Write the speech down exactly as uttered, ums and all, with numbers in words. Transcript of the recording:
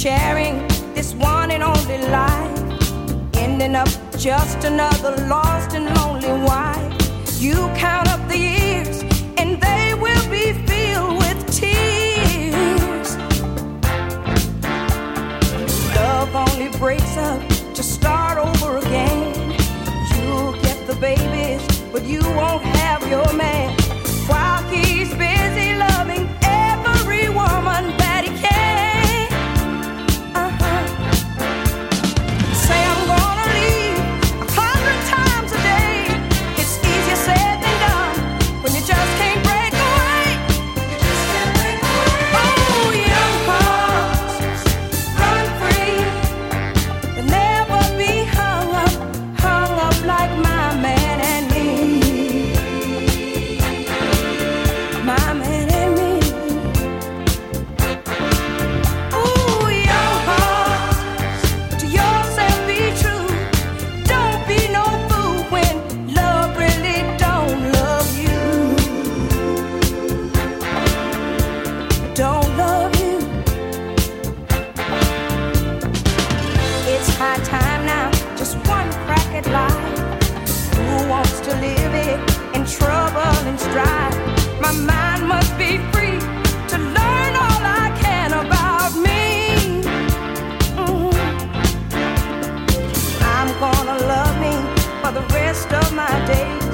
sharing this one and only life, ending up just another lost and lonely wife. You count up the years and they will be filled with tears. Love only breaks up to start over again. You'll get the babies, but you won't have your man, while he's busy loving every woman that he can. Uh-huh. Say I'm gonna leave a hundred times a day. It's easier said than done when you just can't break away. You just can't break away. Oh, young hearts, run free. They'll never be hung up, hung up like my man and me. My man and me. Ooh, young hearts, to yourself be true. Don't be no fool when love really don't love you. Don't love you. It's high time now, just one crack at life. Who wants to live it in trouble and strife? My mind must be free to learn all I can about me. Mhm. I'm gonna love me for the rest of my days.